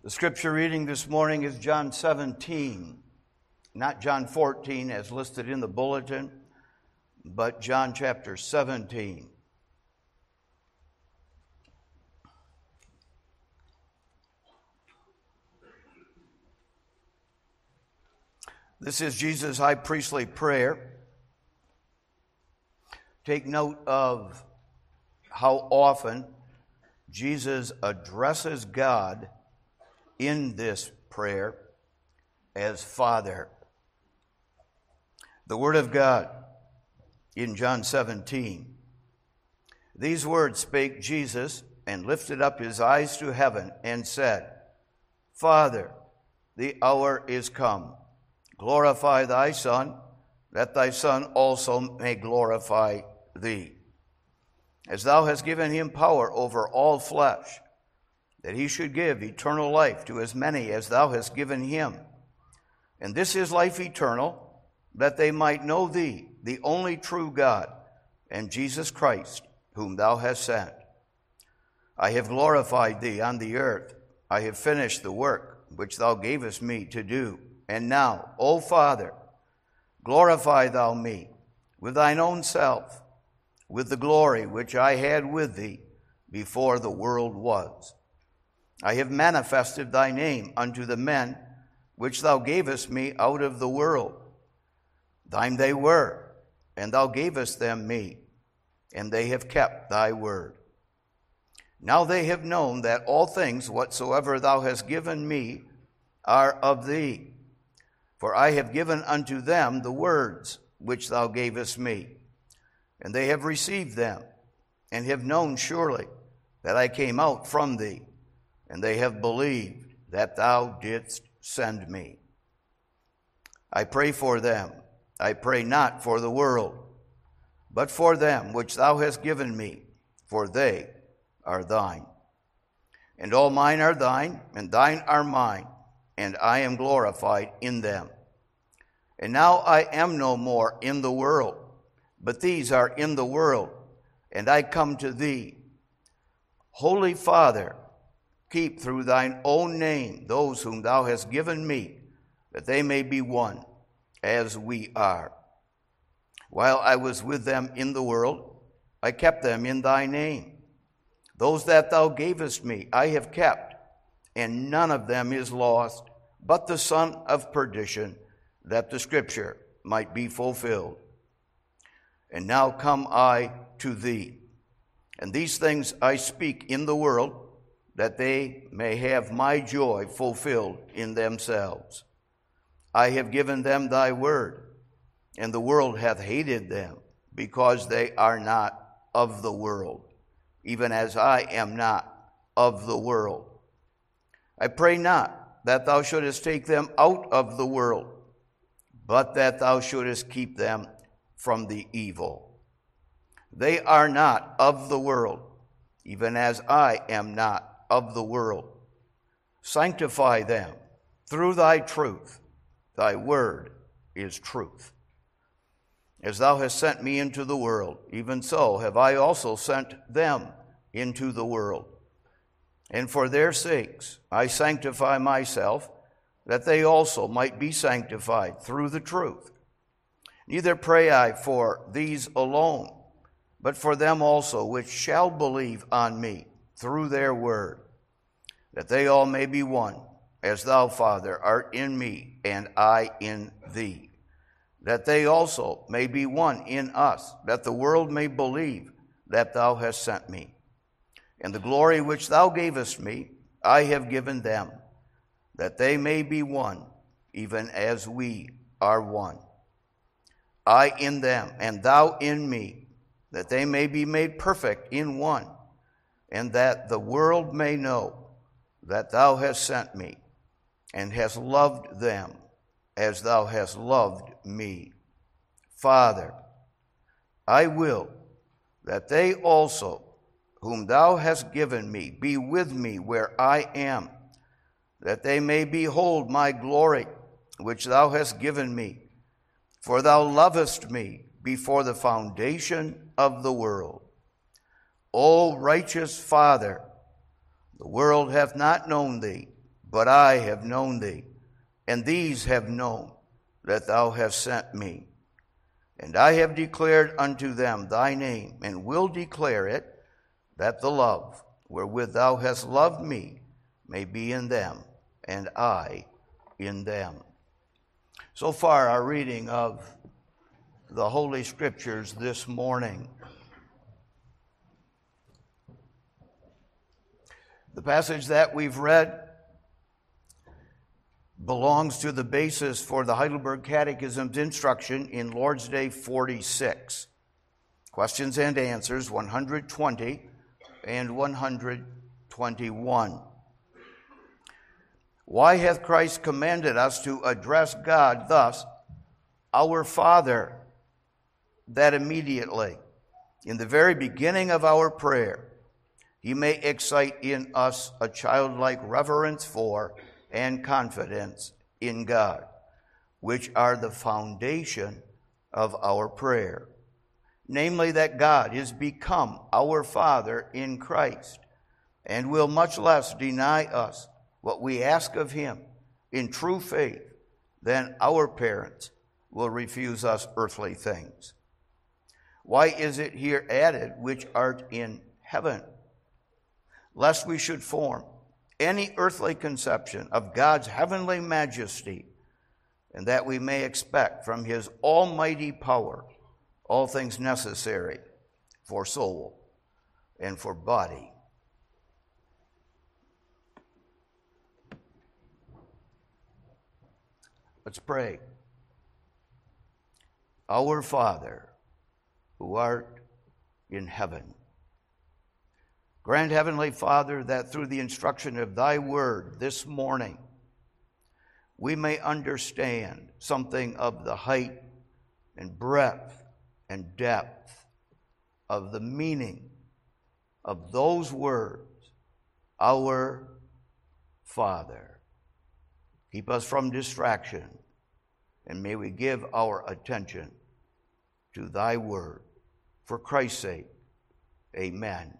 The scripture reading this morning is John 17, not John 14 as listed in the bulletin, but John chapter 17. This is Jesus' high priestly prayer. Take note of how often Jesus addresses God in this prayer as Father. The Word of God in John 17. These words spake Jesus, and lifted up his eyes to heaven, and said, Father, the hour is come. Glorify thy Son, that thy Son also may glorify thee. As thou hast given him power over all flesh, that he should give eternal life to as many as thou hast given him. And this is life eternal, that they might know thee, the only true God, and Jesus Christ, whom thou hast sent. I have glorified thee on the earth. I have finished the work which thou gavest me to do. And now, O Father, glorify thou me with thine own self, with the glory which I had with thee before the world was. I have manifested thy name unto the men which thou gavest me out of the world. Thine they were, and thou gavest them me, and they have kept thy word. Now they have known that all things whatsoever thou hast given me are of thee. For I have given unto them the words which thou gavest me, and they have received them, and have known surely that I came out from thee, and they have believed that thou didst send me. I pray for them. I pray not for the world, but for them which thou hast given me, for they are thine. And all mine are thine, and thine are mine, and I am glorified in them. And now I am no more in the world, but these are in the world, and I come to thee. Holy Father, keep through thine own name those whom thou hast given me, that they may be one, as we are. While I was with them in the world, I kept them in thy name. Those that thou gavest me I have kept, and none of them is lost, but the son of perdition, that the scripture might be fulfilled. And now come I to thee, and these things I speak in the world, that they may have my joy fulfilled in themselves. I have given them thy word, and the world hath hated them, because they are not of the world, even as I am not of the world. I pray not that thou shouldest take them out of the world, but that thou shouldest keep them from the evil. They are not of the world, even as I am not of the world. Sanctify them through thy truth. Thy word is truth. As thou hast sent me into the world, even so have I also sent them into the world. And for their sakes I sanctify myself, that they also might be sanctified through the truth. Neither pray I for these alone, but for them also which shall believe on me through their word, that they all may be one, as thou, Father, art in me, and I in thee, that they also may be one in us, that the world may believe that thou hast sent me. And the glory which thou gavest me, I have given them, that they may be one, even as we are one. I in them, and thou in me, that they may be made perfect in one, and that the world may know that thou hast sent me, and hast loved them as thou hast loved me. Father, I will that they also, whom thou hast given me, be with me where I am, that they may behold my glory, which thou hast given me. For thou lovest me before the foundation of the world. O righteous Father, the world hath not known thee, but I have known thee, and these have known that thou hast sent me. And I have declared unto them thy name, and will declare it, that the love wherewith thou hast loved me may be in them, and I in them. So far, our reading of the Holy Scriptures this morning. The passage that we've read belongs to the basis for the Heidelberg Catechism's instruction in Lord's Day 46. Questions and answers 120 and 121. Why hath Christ commanded us to address God thus, our Father, that immediately, in the very beginning of our prayer, He may excite in us a childlike reverence for and confidence in God, which are the foundation of our prayer. Namely, that God is become our Father in Christ, and will much less deny us what we ask of Him in true faith than our parents will refuse us earthly things. Why is it here added, which art in heaven? Lest we should form any earthly conception of God's heavenly majesty, and that we may expect from His almighty power all things necessary for soul and for body. Let's pray. Our Father, who art in heaven, grant, Heavenly Father, that through the instruction of Thy word this morning, we may understand something of the height and breadth and depth of the meaning of those words, our Father. Keep us from distraction, and may we give our attention to Thy word. For Christ's sake, amen.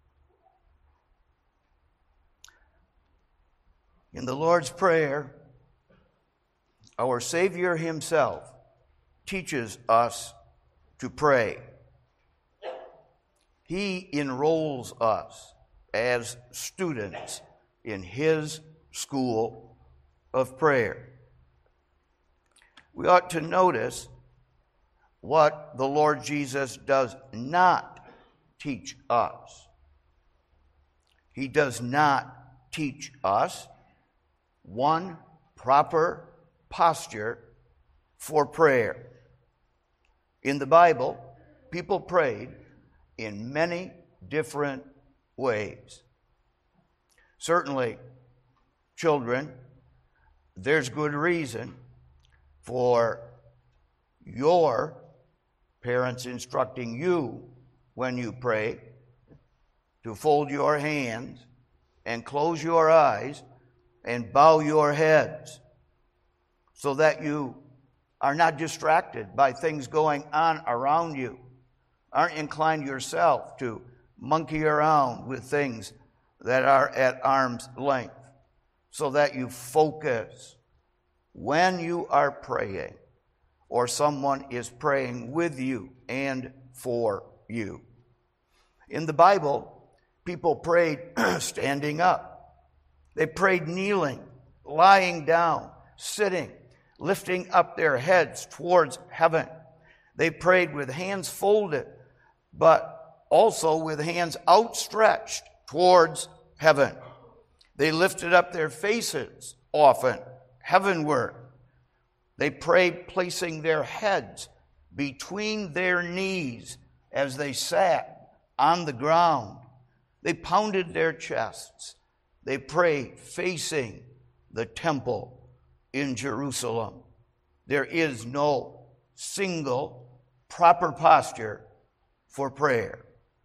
In the Lord's Prayer, our Savior Himself teaches us to pray. He enrolls us as students in His school of prayer. We ought to notice what the Lord Jesus does not teach us. He does not teach us one proper posture for prayer. In the Bible, people prayed in many different ways. Certainly, children, there's good reason for your parents instructing you when you pray to fold your hands and close your eyes and bow your heads so that you are not distracted by things going on around you, aren't inclined yourself to monkey around with things that are at arm's length, so that you focus when you are praying or someone is praying with you and for you. In the Bible, people prayed standing up. They prayed kneeling, lying down, sitting, lifting up their heads towards heaven. They prayed with hands folded, but also with hands outstretched towards heaven. They lifted up their faces often heavenward. They prayed placing their heads between their knees as they sat on the ground. They pounded their chests. They prayed facing the temple in Jerusalem. There is no single proper posture for prayer.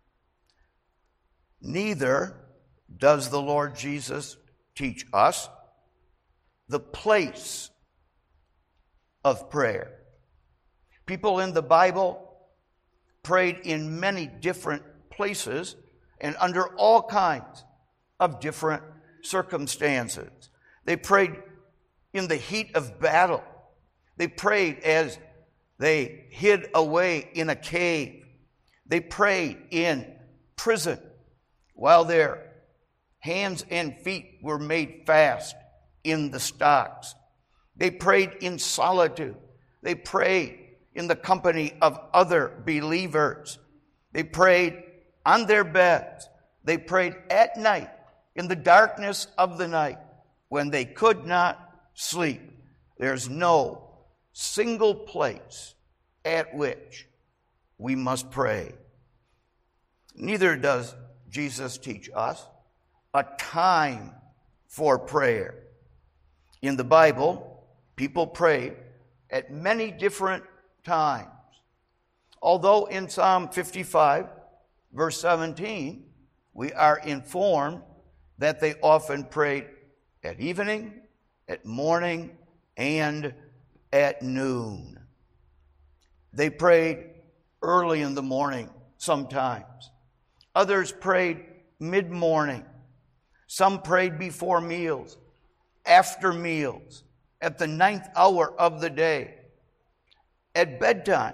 Neither does the Lord Jesus teach us the place of prayer. People in the Bible prayed in many different places and under all kinds of different circumstances. They prayed in the heat of battle. They prayed as they hid away in a cave. They prayed in prison while their hands and feet were made fast in the stocks. They prayed in solitude. They prayed in the company of other believers. They prayed on their beds. They prayed at night, in the darkness of the night, when they could not sleep. There's no single place at which we must pray. Neither does Jesus teach us a time for prayer. In the Bible, people pray at many different times. Although in Psalm 55, verse 17, we are informed that they often prayed at evening, at morning, and at noon. They prayed early in the morning sometimes. Others prayed mid-morning. Some prayed before meals, after meals, at the 9th hour of the day, at bedtime,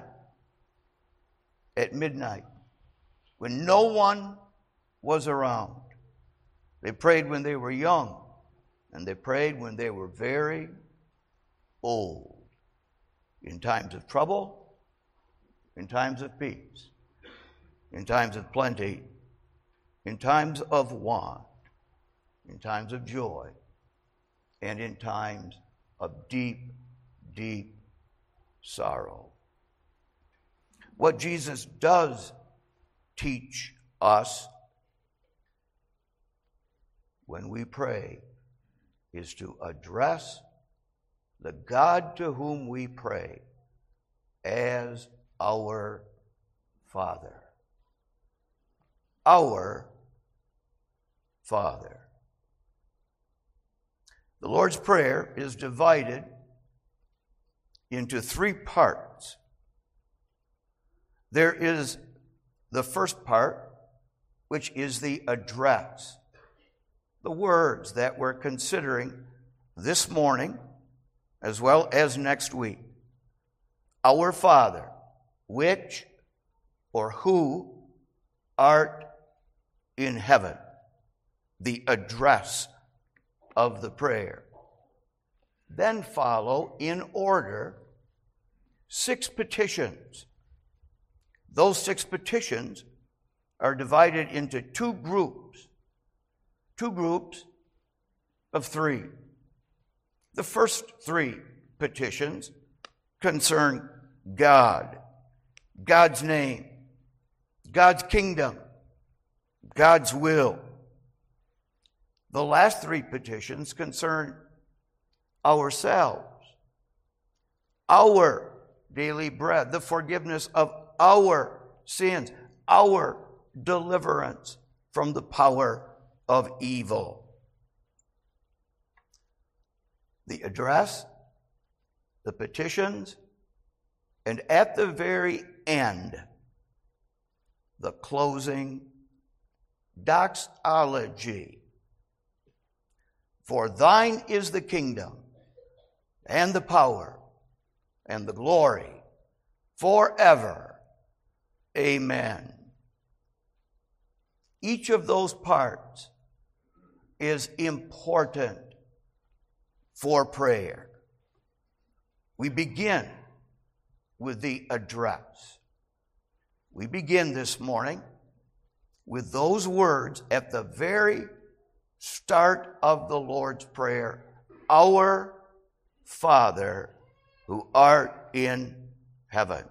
at midnight, when no one was around. They prayed when they were young, and they prayed when they were very old, in times of trouble, in times of peace, in times of plenty, in times of want, in times of joy, and in times of deep, deep sorrow. What Jesus does teach us when we pray is to address the God to whom we pray as our Father. Our Father. The Lord's Prayer is divided into 3 parts. There is the first part, which is the address, the words that we're considering this morning as well as next week. Our Father, which or who art in heaven. The address of the prayer. Then follow, in order, 6 petitions. Those 6 petitions are divided into 2 groups. 2 groups of 3. The first 3 petitions concern God, God's name, God's kingdom, God's will. The last 3 petitions concern ourselves, our daily bread, the forgiveness of our sins, our deliverance from the power of evil. The address, the petitions, and at the very end, the closing doxology. For thine is the kingdom, and the power, and the glory, forever. Amen. Each of those parts is important for prayer. We begin with the address. We begin this morning with those words at the very start of the Lord's Prayer. Our Father, who art in heaven.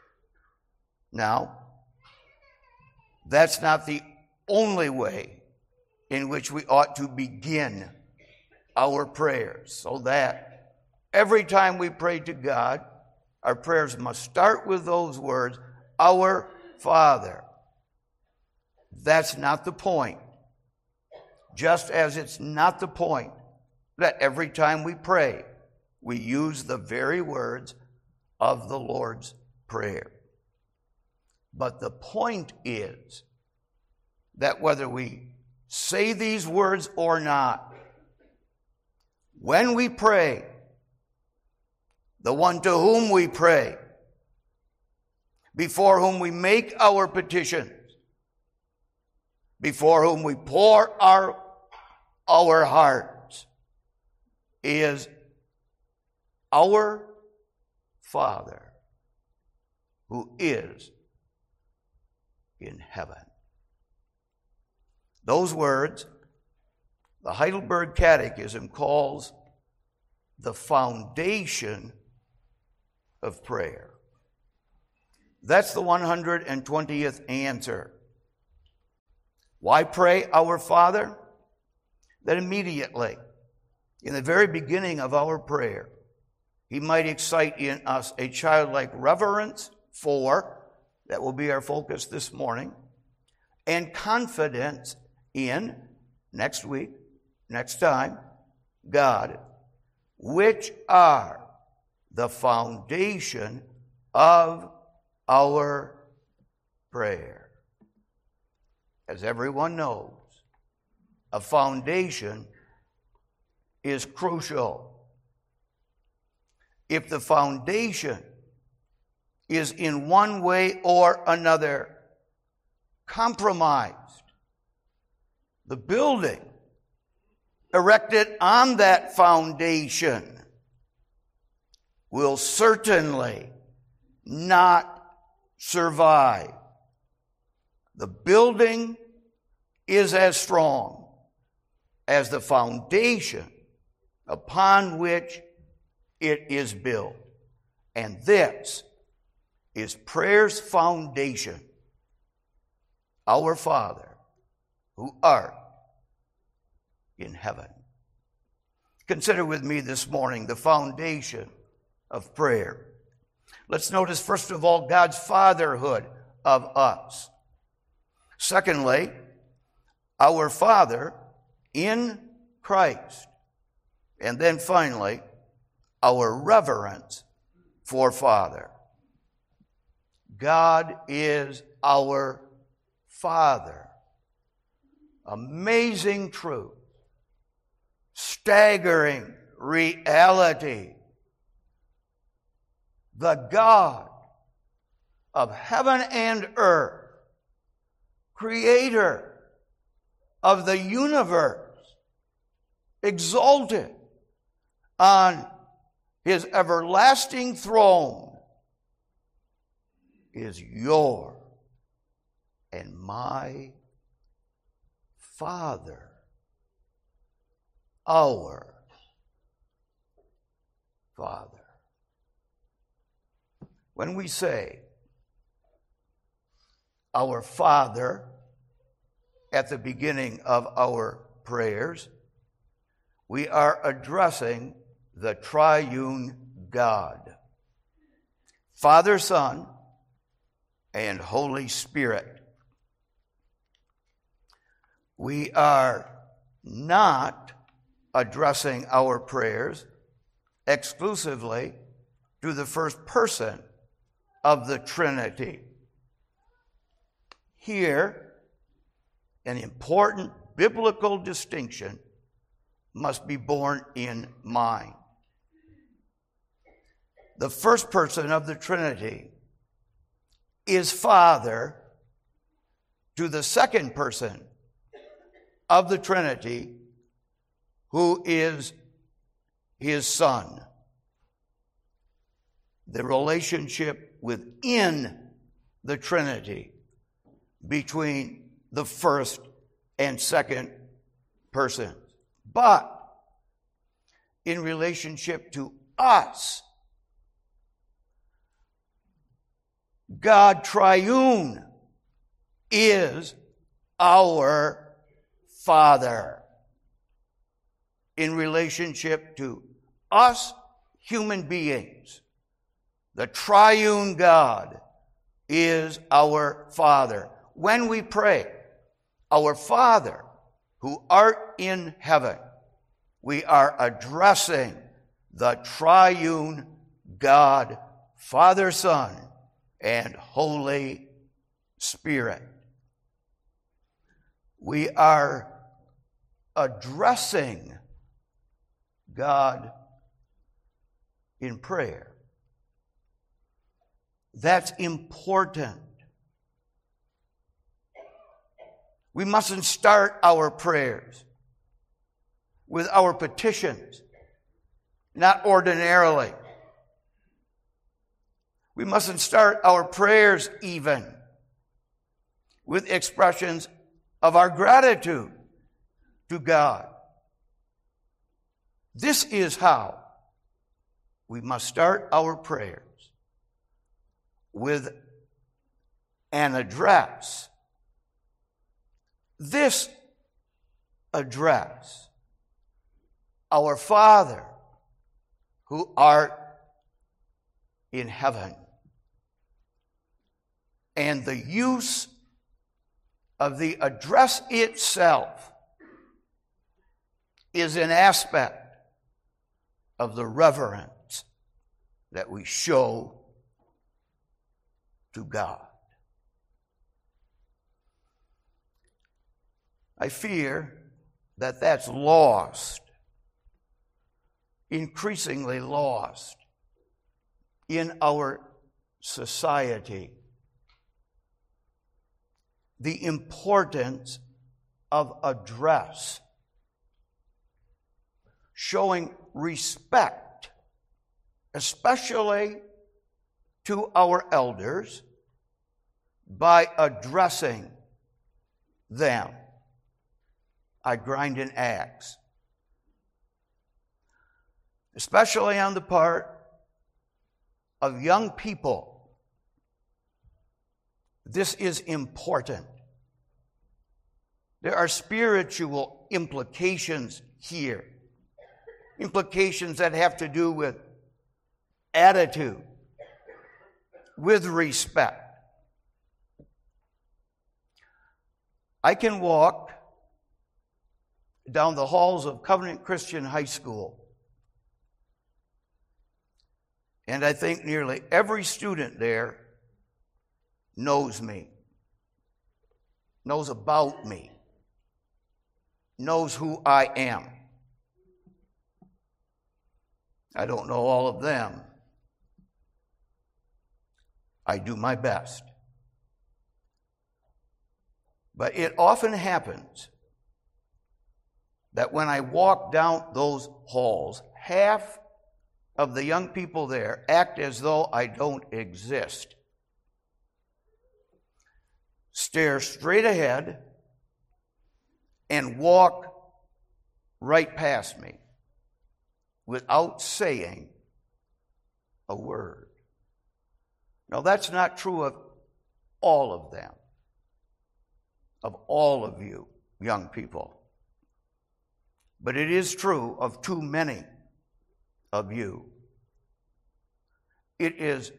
Now, that's not the only way in which we ought to begin our prayers, so that every time we pray to God, our prayers must start with those words, Our Father. That's not the point. Just as it's not the point that every time we pray, we use the very words of the Lord's Prayer. But the point is that whether we say these words or not, when we pray, the one to whom we pray, before whom we make our petitions, before whom we pour our hearts, is our Father who is in heaven. Those words, the Heidelberg Catechism calls the foundation of prayer. That's the 120th answer. Why pray our Father? That immediately, in the very beginning of our prayer, He might excite in us a childlike reverence for, that will be our focus this morning, and confidence in, next week, next time, God, which are the foundation of our prayer. As everyone knows, a foundation is crucial. If the foundation is in one way or another compromised, the building erected on that foundation will certainly not survive. The building is as strong as the foundation upon which it is built. And this is prayer's foundation. Our Father, who art in heaven. Consider with me this morning the foundation of prayer. Let's notice, first of all, God's fatherhood of us. Secondly, our Father in Christ. And then finally, our reverence for Father. God is our Father. Amazing truth. Staggering reality. The God of heaven and earth, creator of the universe, exalted on His everlasting throne, is your and my Father, our Father. When we say our Father at the beginning of our prayers, we are addressing the triune God, Father, Son, and Holy Spirit. We are not addressing our prayers exclusively to the first person of the Trinity. Here, an important biblical distinction must be borne in mind. The first person of the Trinity is Father to the second person of the Trinity, who is His Son. The relationship within the Trinity between the first and second persons. But in relationship to us, God triune is our Father. In relationship to us human beings, the triune God is our Father. When we pray, our Father who art in heaven, we are addressing the triune God, Father, Son, and Holy Spirit. We are addressing God in prayer. That's important. We mustn't start our prayers with our petitions, not ordinarily. We mustn't start our prayers even with expressions of our gratitude to God. This is how we must start our prayers, with an address. This address: Our Father, who art in heaven. And the use of the address itself is an aspect of the reverence that we show to God. I fear that that's lost, increasingly lost in our society. The importance of address, showing respect, especially to our elders, by addressing them. I grind an axe. Especially on the part of young people. This is important. There are spiritual implications here. Implications that have to do with attitude, with respect. I can walk down the halls of Covenant Christian High School, and I think nearly every student there knows me, knows about me, knows who I am. I don't know all of them. I do my best. But it often happens that when I walk down those halls, half of the young people there act as though I don't exist. Stare straight ahead and walk right past me without saying a word. Now, that's not true of all of them, of all of you young people. But it is true of too many of you. It is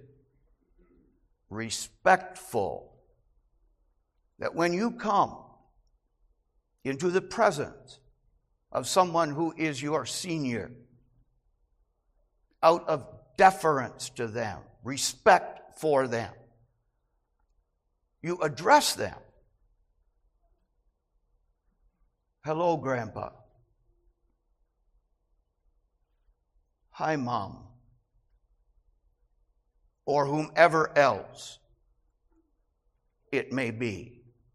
respectful that when you come into the presence of someone who is your senior, out of deference to them, respect for them, you address them. Hello, Grandpa. Hi, Mom. Or whomever else it may be.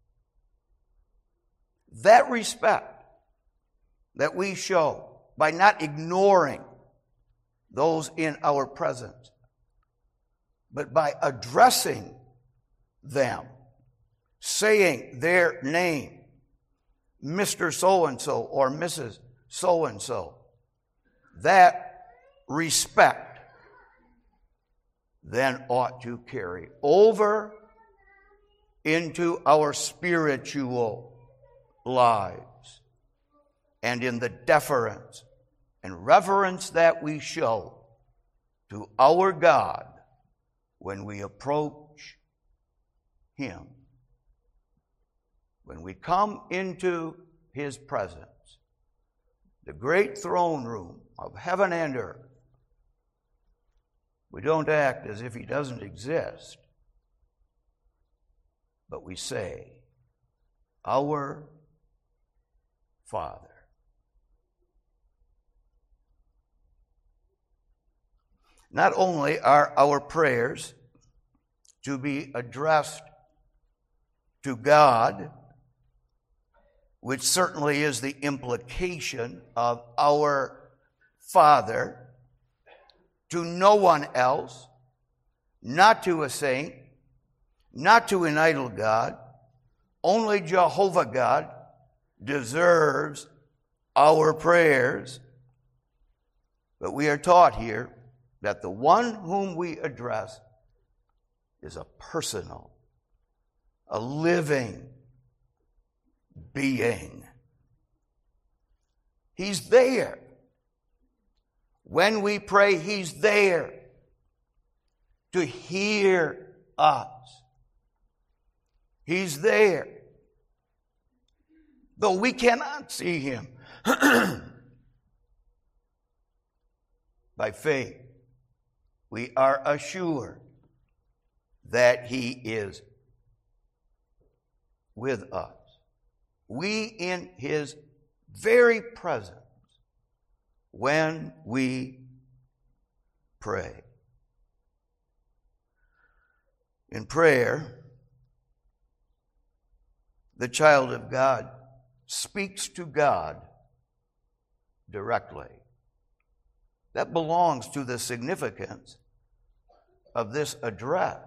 That respect that we show by not ignoring those in our presence, but by addressing them, saying their name, Mr. So-and-so or Mrs. So-and-so, that respect then ought to carry over into our spiritual lives, and in the deference and reverence that we show to our God when we approach Him. When we come into His presence, the great throne room of heaven and earth, we don't act as if He doesn't exist, but we say, Our Father. Not only are our prayers to be addressed to God, which certainly is the implication of our Father, to no one else, not to a saint, not to an idol god. Only Jehovah God deserves our prayers. But we are taught here that the one whom we address is a personal, a living being. He's there. When we pray, He's there to hear us. He's there. Though we cannot see Him, by faith, we are assured that He is with us. We in His very presence when we pray. In prayer, the child of God speaks to God directly. That belongs to the significance of this address.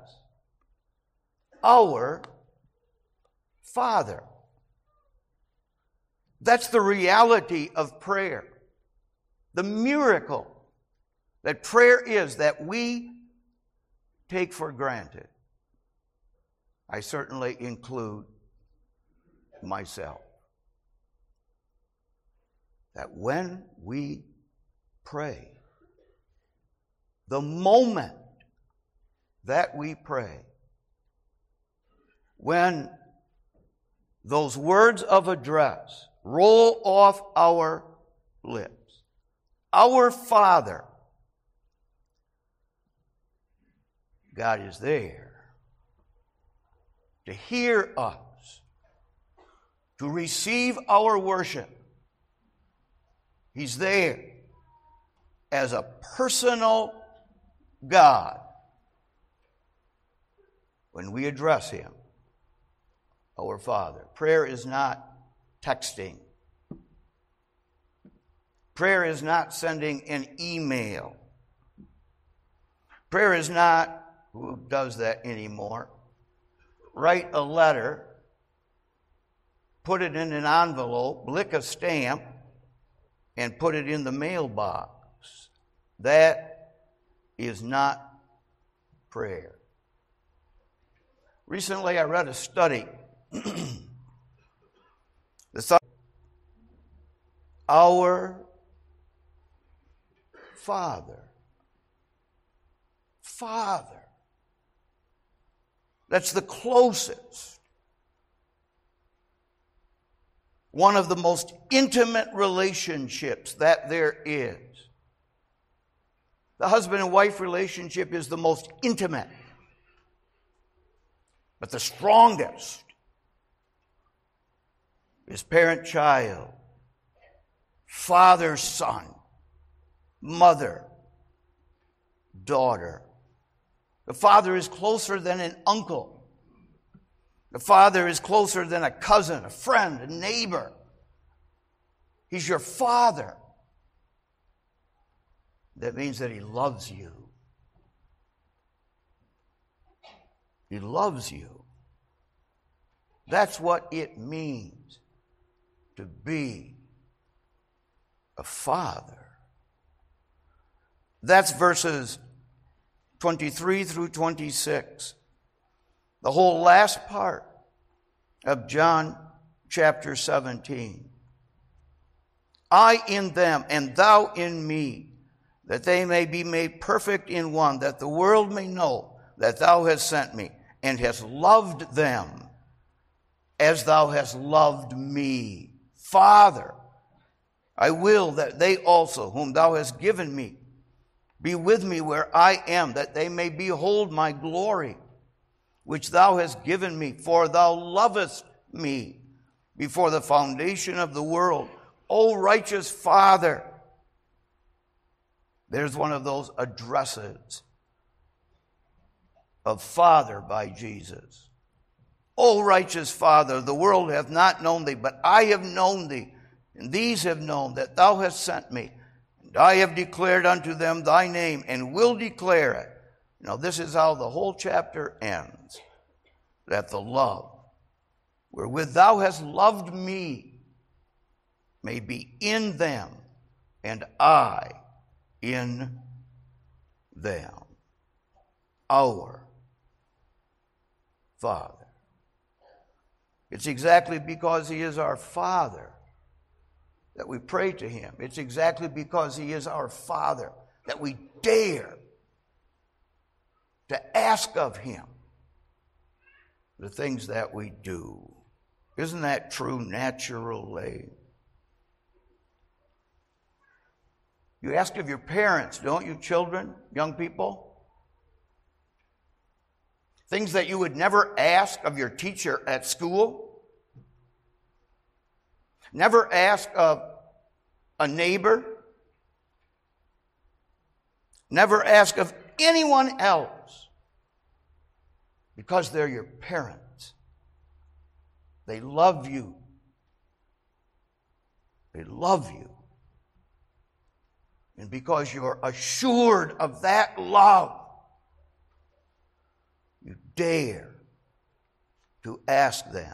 Our Father. That's the reality of prayer. The miracle that prayer is that we take for granted. I certainly include myself. That when we pray, the moment that we pray, when those words of address roll off our lips, our Father, God is there to hear us, to receive our worship. He's there as a personal God when we address Him, our Father. Prayer is not texting. Prayer is not sending an email. Prayer is not, who does that anymore? Write a letter, put it in an envelope, lick a stamp, and put it in the mailbox. That is not prayer. Recently I read a study. Our Father. Father. That's the closest. One of the most intimate relationships that there is. The husband and wife relationship is the most intimate, but the strongest is parent-child, father-son, mother-daughter. The father is closer than an uncle. The father is closer than a cousin, a friend, a neighbor. He's your father. That means that He loves you. He loves you. That's what it means to be a father. That's verses 23 through 26. The whole last part of John chapter 17. I in them, and thou in me, that they may be made perfect in one, that the world may know that thou hast sent me, and hast loved them as thou hast loved me. Father, I will that they also, whom thou hast given me, be with me where I am, that they may behold my glory, which thou hast given me, for thou lovest me before the foundation of the world. O righteous Father, There's one of those addresses of Father by Jesus. O righteous Father, the world hath not known thee, but I have known thee, and these have known that thou hast sent me. And I have declared unto them thy name, and will declare it. Now this is how the whole chapter ends. That the love wherewith thou hast loved me may be in them, and I in them. Our Father. It's exactly because He is our Father that we pray to Him. It's exactly because He is our Father that we dare to ask of Him the things that we do. Isn't that true naturally? You ask of your parents, don't you, children, young people? Things that you would never ask of your teacher at school. Never ask of a neighbor. Never ask of anyone else. Because they're your parents. They love you. They love you. And because you're assured of that love, you dare to ask them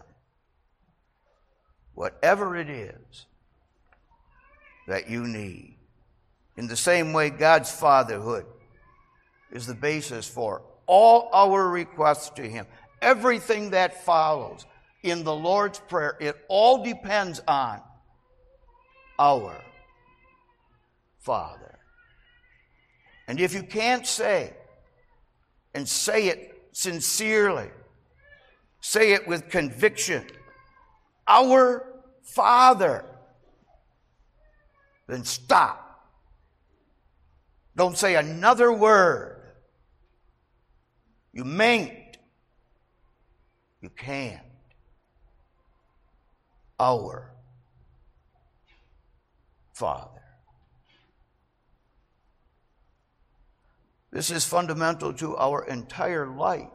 whatever it is that you need. In the same way, God's fatherhood is the basis for all our requests to Him. Everything that follows in the Lord's Prayer, it all depends on our Father. And if you can't say, and say it sincerely, say it with conviction, our Father, then stop. Don't say another word. You mayn't. You can't. Our Father. This is fundamental to our entire life.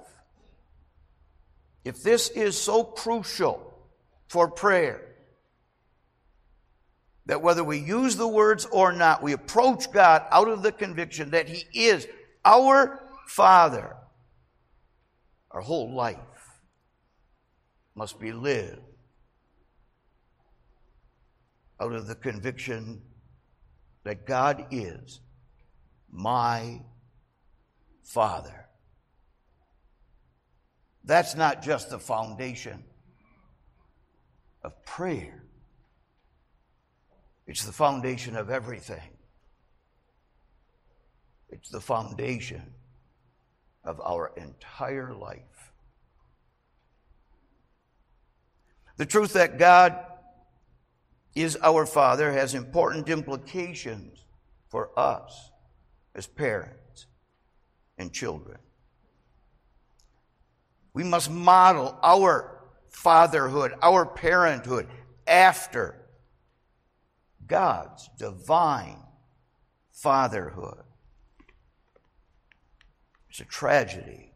If this is so crucial for prayer, that whether we use the words or not, we approach God out of the conviction that He is our Father, our whole life must be lived out of the conviction that God is my Father. That's not just the foundation of prayer. It's the foundation of everything. It's the foundation of our entire life. The truth that God is our Father has important implications for us as parents and children. We must model our fatherhood, our parenthood, after God's divine fatherhood. It's a tragedy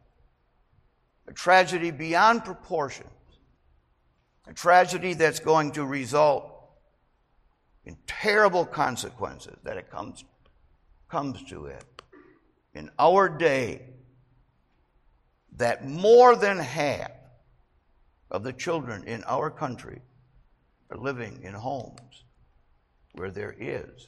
beyond proportions, a tragedy that's going to result in terrible consequences that it comes to it. In our day, that more than half of the children in our country are living in homes where there is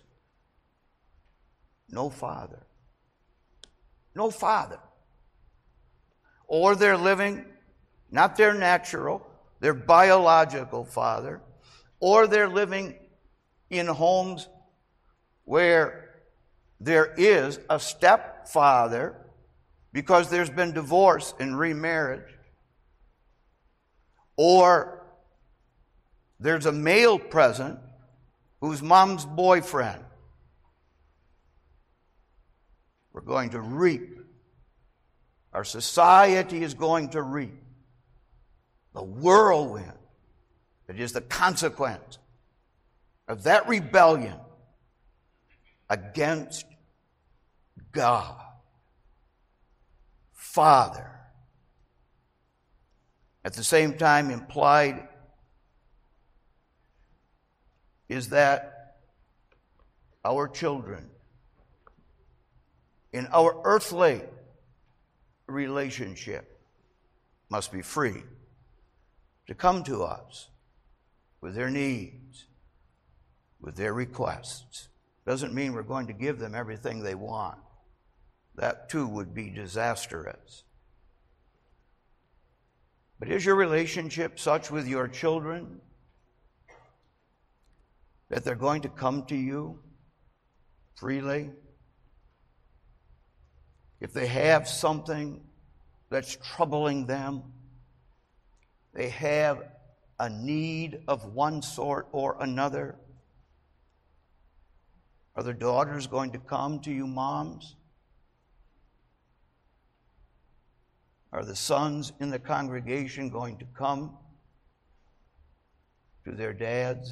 no father. No father. Or they're living, not their natural, their biological father, or they're living in homes where there is a stepfather because there's been divorce and remarriage, or there's a male present who's mom's boyfriend. We're going to reap. Our society is going to reap the whirlwind that is the consequence of that rebellion against God. Father. At the same time, implied is that our children, in our earthly relationship, must be free to come to us with their needs, with their requests. Doesn't mean we're going to give them everything they want. That too would be disastrous. But is your relationship such with your children that they're going to come to you freely? If they have something that's troubling them, they have a need of one sort or another, are the daughters going to come to you, moms? Are the sons in the congregation going to come to their dads?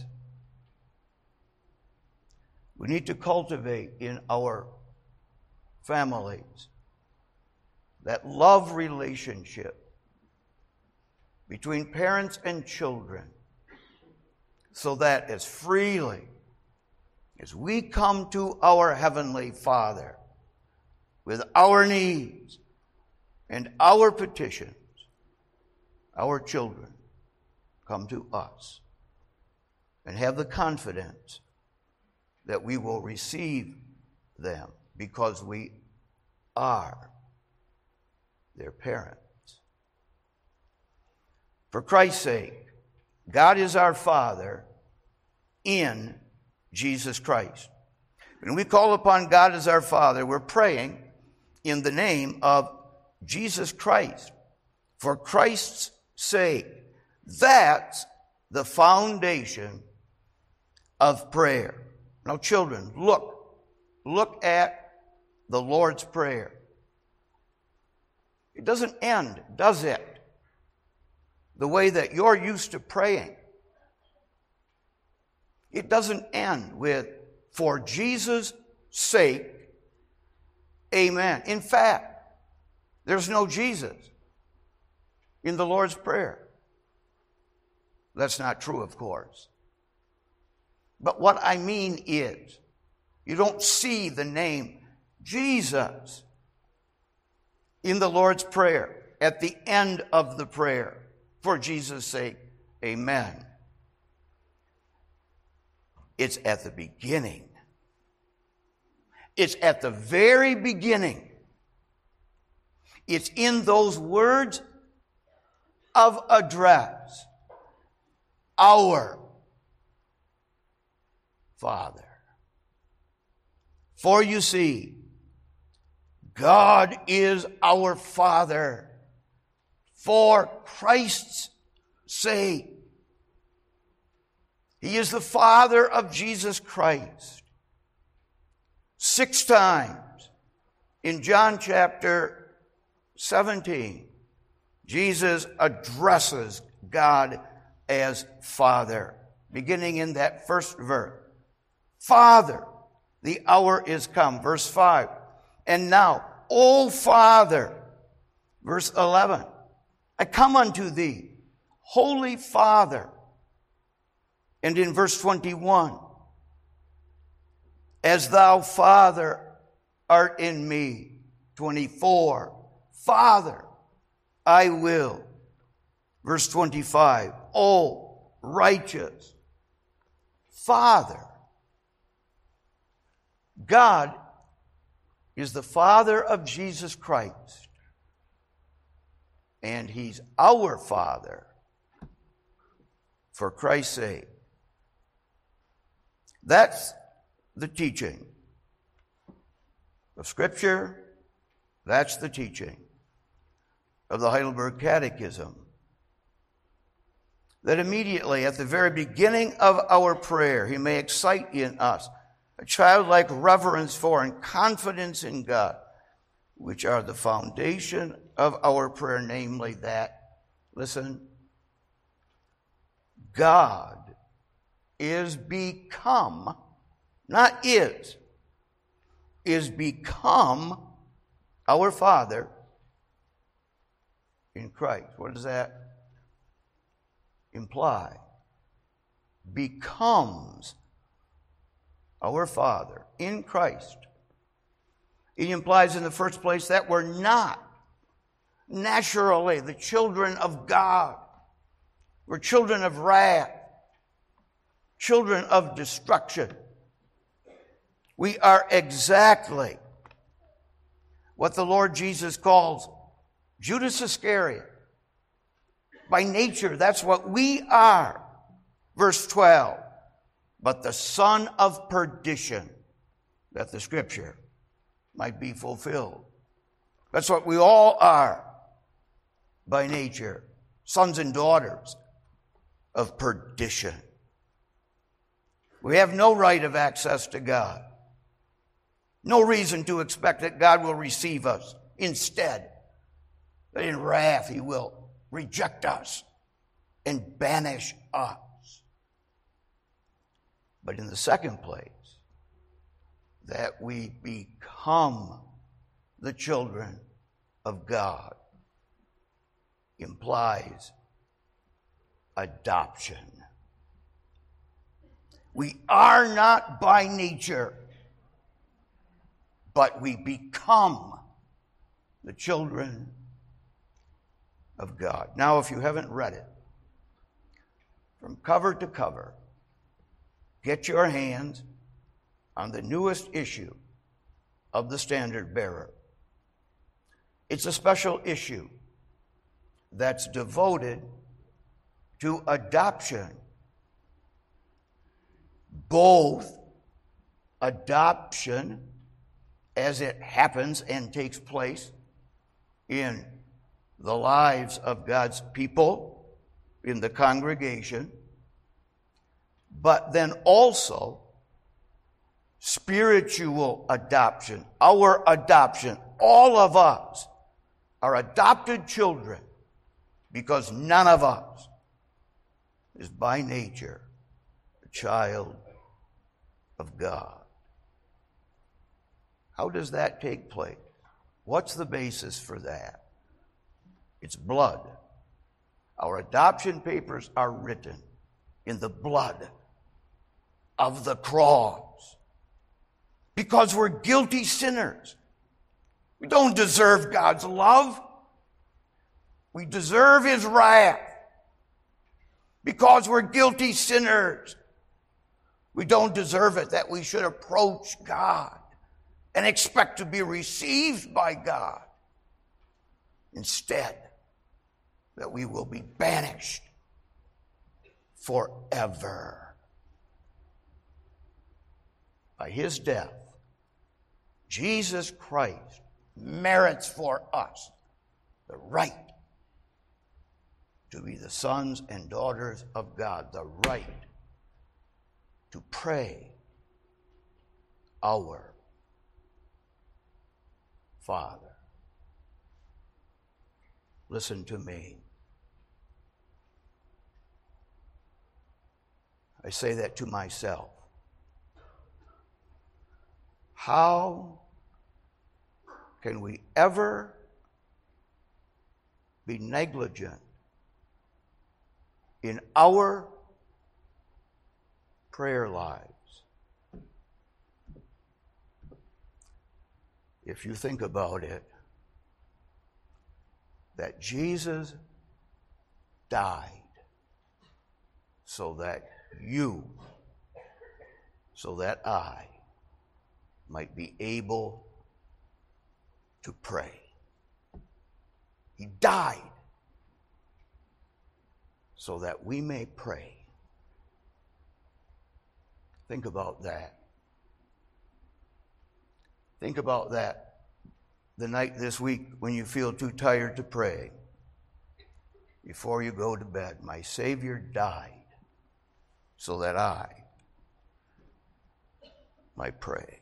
We need to cultivate in our families that love relationship between parents and children, so that as freely as we come to our Heavenly Father with our needs and our petitions, our children come to us and have the confidence that we will receive them because we are their parents. For Christ's sake, God is our Father in Jesus Christ. When we call upon God as our Father, we're praying in the name of Jesus Christ. For Christ's sake, that's the foundation of prayer. Now, children, look at the Lord's Prayer. It doesn't end, does it? The way that you're used to praying. It doesn't end with, for Jesus' sake, amen. In fact, there's no Jesus in the Lord's Prayer. That's not true, of course. But what I mean is, you don't see the name Jesus in the Lord's Prayer at the end of the prayer. For Jesus' sake, amen. It's at the beginning. It's at the very beginning. It's in those words of address. Our Father. For you see, God is our Father for Christ's sake. He is the Father of Jesus Christ. 6 times in John chapter 17, Jesus addresses God as Father, beginning in that first verse. Father, the hour is come. Verse 5. And now, O Father, verse 11, I come unto thee, Holy Father. And in verse 21, as thou, Father, art in me. 24, Father, I will. Verse 25, O righteous Father. God is the Father of Jesus Christ, and He's our Father for Christ's sake. That's the teaching of Scripture. That's the teaching of the Heidelberg Catechism. That immediately at the very beginning of our prayer, He may excite in us a childlike reverence for and confidence in God, which are the foundation of our prayer, namely that, listen, God is become, not is, is become our Father in Christ. What does that imply? Becomes our Father in Christ. It implies in the first place that we're not naturally the children of God. We're children of wrath, children of destruction. We are exactly what the Lord Jesus calls Judas Iscariot. By nature, that's what we are. Verse 12, but the son of perdition, that the scripture might be fulfilled. That's what we all are by nature, sons and daughters of perdition. We have no right of access to God. No reason to expect that God will receive us. Instead, that in wrath he will reject us and banish us. But in the second place, that we become the children of God implies adoption. We are not by nature, but we become the children of God. Now, if you haven't read it, from cover to cover, get your hands on the newest issue of the Standard Bearer. It's a special issue that's devoted to adoption. Both adoption as it happens and takes place in the lives of God's people, in the congregation, but then also spiritual adoption, our adoption. All of us are adopted children because none of us is by nature a child of God. How does that take place? What's the basis for that? It's blood. Our adoption papers are written in the blood of the cross because we're guilty sinners. We don't deserve God's love. We deserve his wrath because we're guilty sinners. We don't deserve it that we should approach God and expect to be received by God. Instead, that we will be banished forever. By his death, Jesus Christ merits for us the right to be the sons and daughters of God, the right to pray, our Father. Listen to me. I say that to myself. How can we ever be negligent in our prayer lives? If you think about it, that Jesus died so that you, so that I might be able to pray. He died so that we may pray. Think about that. Think about that the night this week when you feel too tired to pray. Before you go to bed, my Savior died so that I might pray.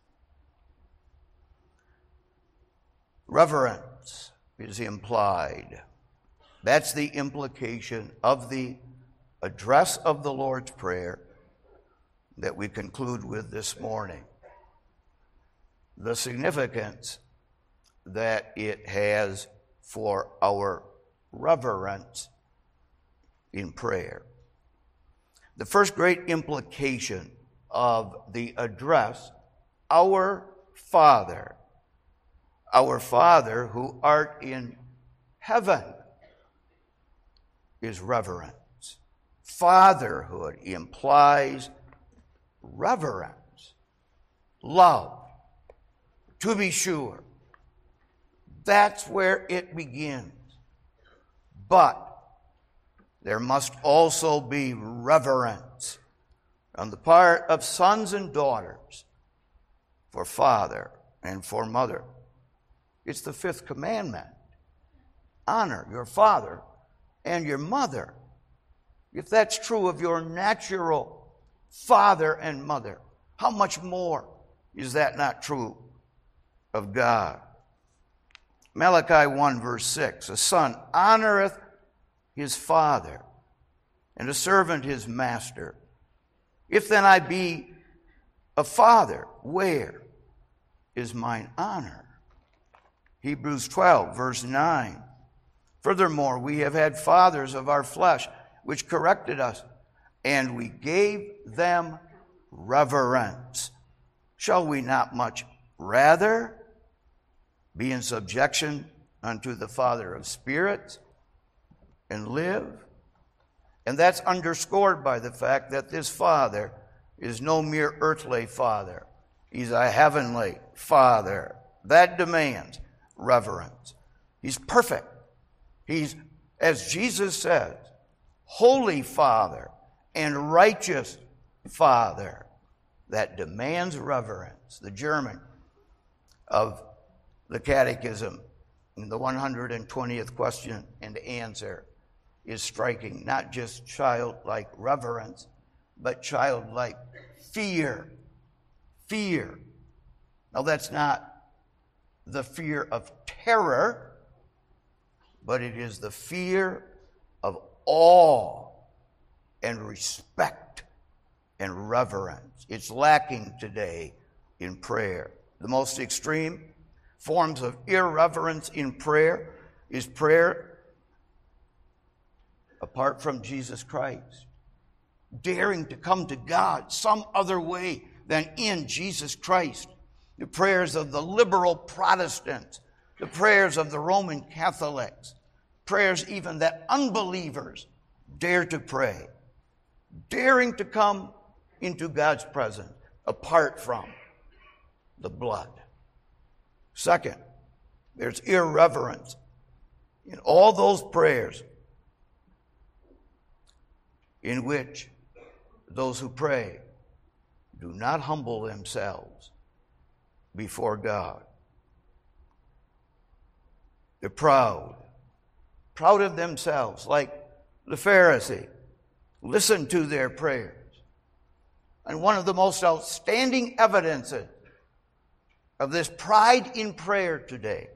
Reverence is implied. That's the implication of the address of the Lord's Prayer that we conclude with this morning. the significance that it has for our reverence in prayer. The first great implication of the address, Our Father who art in heaven, is reverence. Fatherhood implies reverence, love, to be sure. That's where it begins. But there must also be reverence on the part of sons and daughters for father and for mother. It's the fifth commandment. Honor your father and your mother. If that's true of your natural father and mother, how much more is that not true of God? Malachi 1 verse 6, a son honoreth his father, and a servant his master. If then I be a father, where is mine honor? Hebrews 12 verse 9. Furthermore, we have had fathers of our flesh, which corrected us, and we gave them reverence. Shall we not much rather be in subjection unto the Father of spirits and live? And that's underscored by the fact that this Father is no mere earthly Father. He's a heavenly Father. That demands reverence. He's perfect. He's, as Jesus says, Holy Father and righteous Father. That demands reverence. The German of the Catechism, in the 120th question and answer, is striking. Not just childlike reverence, but childlike fear. Fear. Now that's not the fear of terror, but it is the fear of awe and respect and reverence. It's lacking today in prayer. The most extreme forms of irreverence in prayer is prayer apart from Jesus Christ. Daring to come to God some other way than in Jesus Christ. The prayers of the liberal Protestants, the prayers of the Roman Catholics, prayers even that unbelievers dare to pray. Daring to come into God's presence apart from the blood. Second, there's irreverence in all those prayers in which those who pray do not humble themselves before God. They're proud of themselves, like the Pharisee. Listen to their prayers. And one of the most outstanding evidences of this pride in prayer today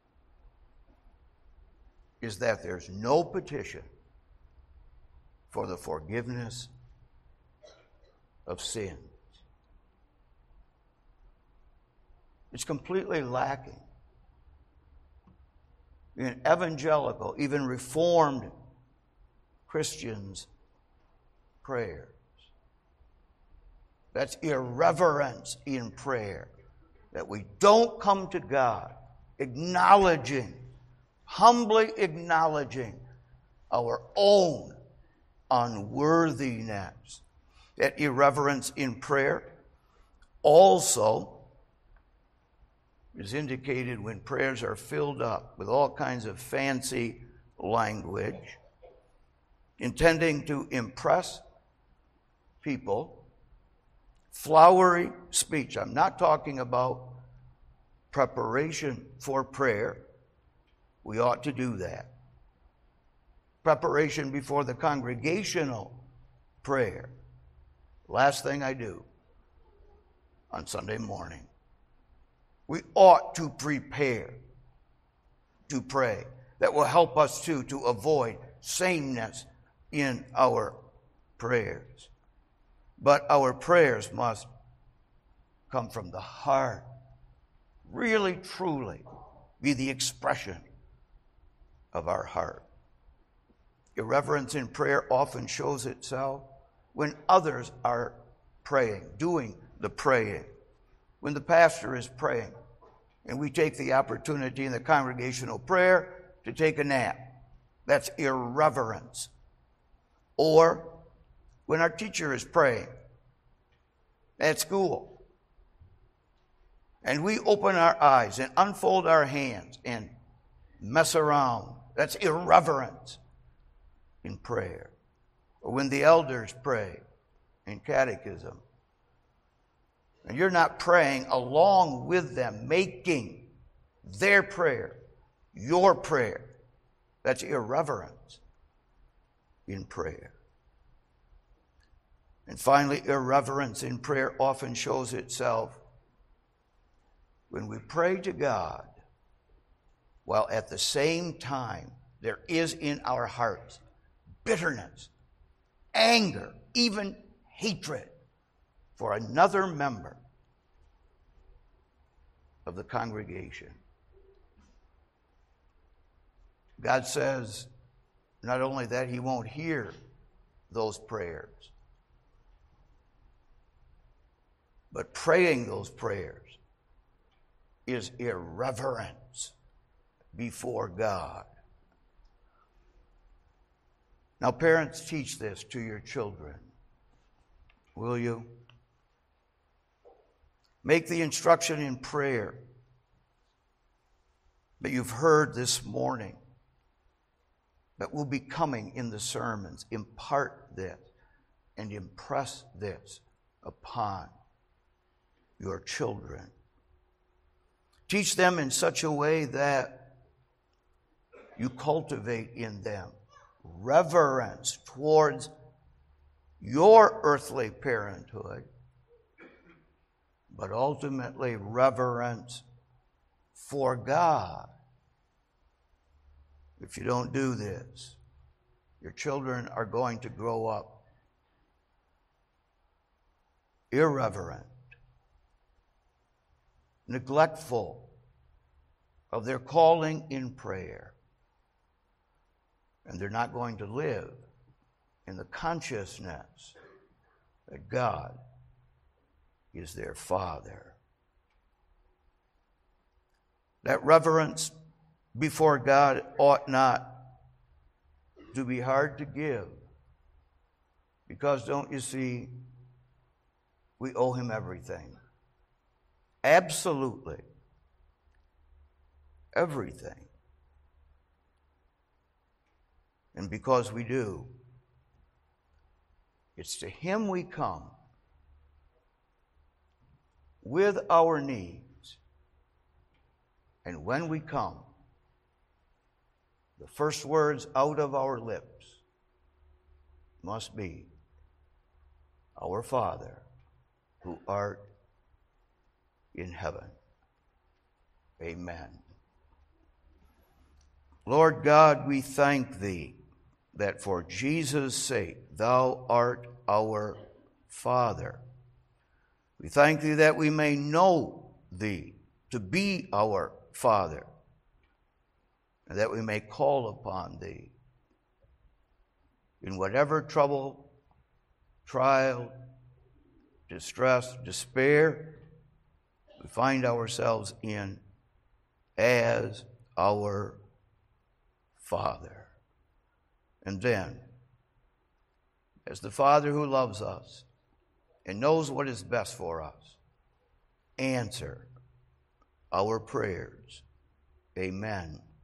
is that there's no petition for the forgiveness of sins. It's completely lacking in evangelical, even Reformed Christians' prayers. That's irreverence in prayer. That we don't come to God humbly acknowledging our own unworthiness. That irreverence in prayer also is indicated when prayers are filled up with all kinds of fancy language, intending to impress people. Flowery speech. I'm not talking about preparation for prayer. We ought to do that. Preparation before the congregational prayer. Last thing I do on Sunday morning. We ought to prepare to pray. That will help us to avoid sameness in our prayers. But our prayers must come from the heart really, truly be the expression of our heart. Irreverence in prayer often shows itself when others are praying, doing the praying. When the pastor is praying, and we take the opportunity in the congregational prayer to take a nap. That's irreverence. Or when our teacher is praying at school, and we open our eyes and unfold our hands and mess around. That's irreverence in prayer. Or when the elders pray in catechism, and you're not praying along with them, making their prayer your prayer. That's irreverence in prayer. And finally, irreverence in prayer often shows itself when we pray to God, while at the same time there is in our hearts bitterness, anger, even hatred for another member of the congregation. God says not only that He won't hear those prayers, but praying those prayers is irreverence before God. Now, parents, teach this to your children, will you? Make the instruction in prayer that you've heard this morning, that will be coming in the sermons. Impart this and impress this upon your children. Teach them in such a way that you cultivate in them reverence towards your earthly parenthood, but ultimately reverence for God. If you don't do this, your children are going to grow up irreverent, neglectful of their calling in prayer. And they're not going to live in the consciousness that God is their Father. That reverence before God ought not to be hard to give, because don't you see, we owe Him everything. Absolutely everything. And because we do, it's to Him we come with our needs. And when we come, the first words out of our lips must be, Our Father, who art in heaven. Amen. Lord God, we thank Thee that for Jesus' sake Thou art our Father. We thank Thee that we may know Thee to be our Father, and that we may call upon Thee in whatever trouble, trial, distress, despair we find ourselves in, as our Father. And then, as the Father who loves us and knows what is best for us, answer our prayers. Amen.